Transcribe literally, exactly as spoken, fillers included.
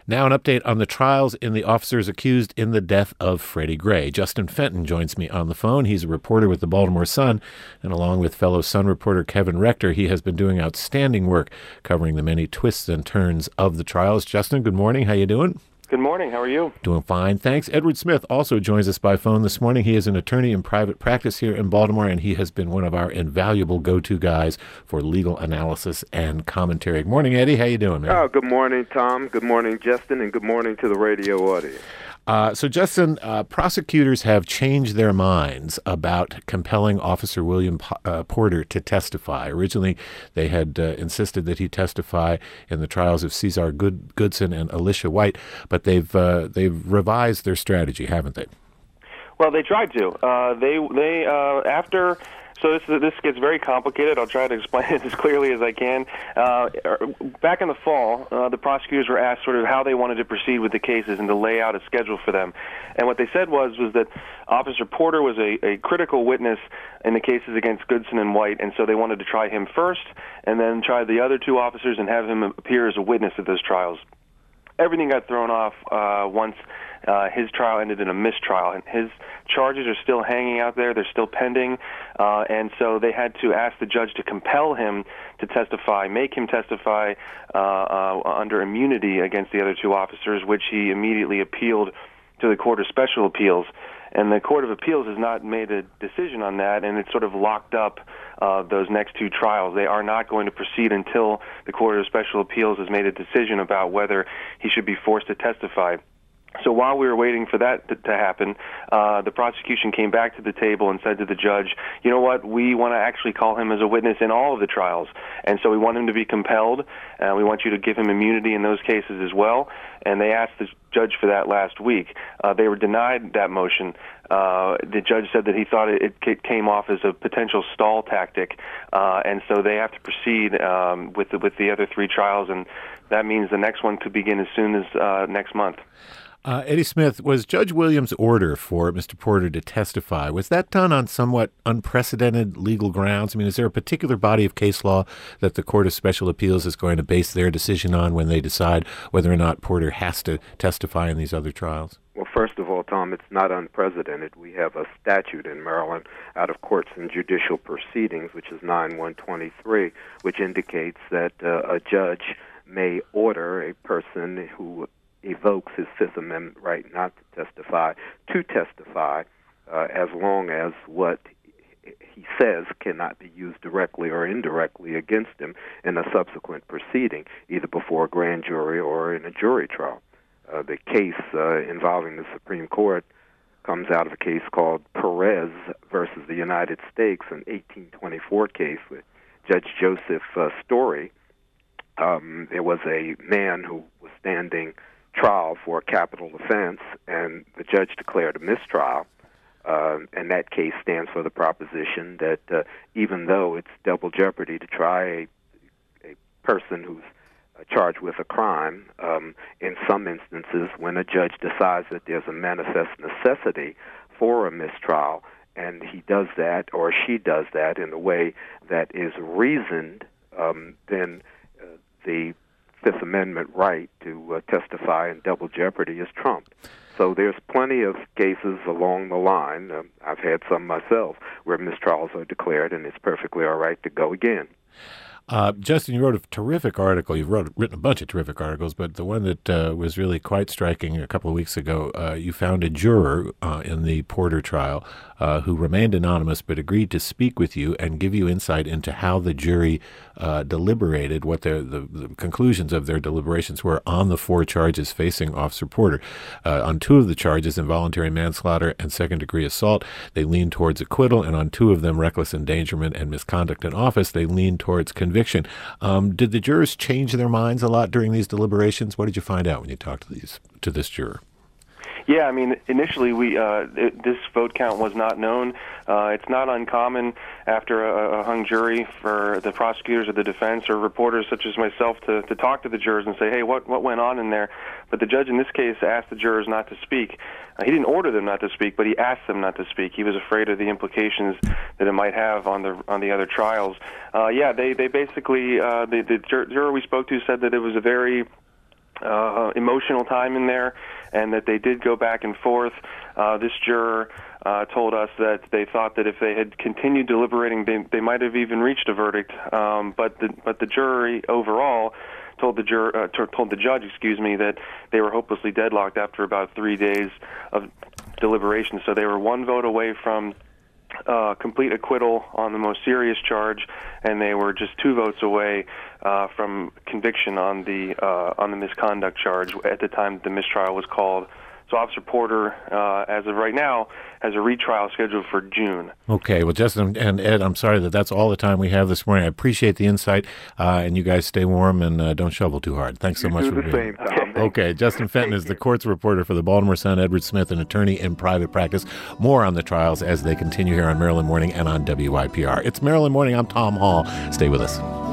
Now an update on the trials in the officers accused in the death of Freddie Gray. Justin Fenton joins me on the phone. He's a reporter with the Baltimore Sun, and along with fellow Sun reporter Kevin Rector, he has been doing outstanding work covering the many twists and turns of the trials. Justin, good morning. How you doing? Good morning. How are you? Doing fine, thanks. Edward Smith also joins us by phone this morning. He is an attorney in private practice here in Baltimore, and he has been one of our invaluable go-to guys for legal analysis and commentary. Good morning, Eddie. How you doing, man? Oh, good morning, Tom. Good morning, Justin, and good morning to the radio audience. Uh, so, Justin, uh, prosecutors have changed their minds about compelling Officer William P- uh, Porter to testify. Originally, they had uh, insisted that he testify in the trials of Cesar Good- Goodson and Alicia White, but they've uh, they've revised their strategy, haven't they? Well, they tried to. Uh, they they uh, after. So this this gets very complicated. I'll try to explain it as clearly as I can. Uh, back in the fall, uh, the prosecutors were asked sort of how they wanted to proceed with the cases and to lay out a schedule for them. And what they said was was that Officer Porter was a, a critical witness in the cases against Goodson and White, and so they wanted to try him first and then try the other two officers and have him appear as a witness at those trials. Everything got thrown off uh, once uh, his trial ended in a mistrial, and his charges are still hanging out there. They're still pending, uh, and so they had to ask the judge to compel him to testify, make him testify uh, uh, under immunity against the other two officers, which he immediately appealed to the Court of Special Appeals. And the Court of Appeals has not made a decision on that, and it's sort of locked up uh, those next two trials. They are not going to proceed until the Court of Special Appeals has made a decision about whether he should be forced to testify. So while we were waiting for that to, to happen, uh, the prosecution came back to the table and said to the judge, you know what, we want to actually call him as a witness in all of the trials. And so we want him to be compelled, and we want you to give him immunity in those cases as well. And they asked the judge for that last week. Uh, they were denied that motion. Uh, the judge said that he thought it, it came off as a potential stall tactic, uh, and so they have to proceed um, with, the, with the other three trials, and that means the next one could begin as soon as uh, next month. Uh, Eddie Smith, was Judge Williams' order for Mister Porter to testify, was that done on somewhat unprecedented legal grounds? I mean, is there a particular body of case law that the Court of Special Appeals is going to base their decision on when they decide whether or not Porter has to testify in these other trials? Well, first of all, Tom, it's not unprecedented. We have a statute in Maryland out of courts and judicial proceedings, which is nine one twenty-three, which indicates that uh, a judge may order a person who evokes his Fifth Amendment right not to testify to testify uh, as long as what he says cannot be used directly or indirectly against him in a subsequent proceeding, either before a grand jury or in a jury trial. Uh, the case uh, involving the Supreme Court comes out of a case called Perez versus the United States, an eighteen twenty-four case with Judge Joseph uh, Story. Um, there was a man who was standing trial for a capital offense, and the judge declared a mistrial. Uh, and that case stands for the proposition that uh, even though it's double jeopardy to try a, a person who's uh, charged with a crime, um, in some instances when a judge decides that there's a manifest necessity for a mistrial, and he does that or she does that in a way that is reasoned, um, then uh, the Fifth Amendment right to uh, testify in double jeopardy is trumped. So there's plenty of cases along the line. Um, I've had some myself where mistrials are declared, and it's perfectly all right to go again. Uh, Justin, you wrote a terrific article. You've wrote, written a bunch of terrific articles, but the one that uh, was really quite striking a couple of weeks ago, uh, you found a juror uh, in the Porter trial uh, who remained anonymous but agreed to speak with you and give you insight into how the jury uh, deliberated, what their, the, the conclusions of their deliberations were on the four charges facing Officer Porter. Uh, on two of the charges, involuntary manslaughter and second-degree assault, they leaned towards acquittal, and on two of them, reckless endangerment and misconduct in office, they leaned towards conviction. Um, did the jurors change their minds a lot during these deliberations? What did you find out when you talked to these to this juror? Yeah, I mean, initially we uh, it, this vote count was not known. Uh, it's not uncommon after a, a hung jury for the prosecutors or the defense or reporters such as myself to, to talk to the jurors and say, hey, what, what went on in there? But the judge in this case asked the jurors not to speak. Uh, he didn't order them not to speak, but he asked them not to speak. He was afraid of the implications that it might have on the on the other trials. Uh, yeah, they, they basically, uh, the, the juror we spoke to said that it was a very uh, emotional time in there, and that they did go back and forth. Uh, this juror uh, told us that they thought that if they had continued deliberating, they, they might have even reached a verdict. Um, but the but the jury overall told the jur uh, t- told the judge, excuse me, that they were hopelessly deadlocked after about three days of deliberation. So they were one vote away from Uh, complete acquittal on the most serious charge, and they were just two votes away uh, from conviction on the uh, on the misconduct charge at the time the mistrial was called. So Officer Porter, uh, as of right now, has a retrial scheduled for June. Okay. Well, Justin and Ed, I'm sorry that that's all the time we have this morning. I appreciate the insight, uh, and you guys stay warm and uh, don't shovel too hard. Thanks so you much do for the being same, Tom. Okay. Justin Fenton is the courts reporter for the Baltimore Sun. Edward Smith, an attorney in private practice. More on the trials as they continue here on Maryland Morning and on W I P R. It's Maryland Morning. I'm Tom Hall. Stay with us.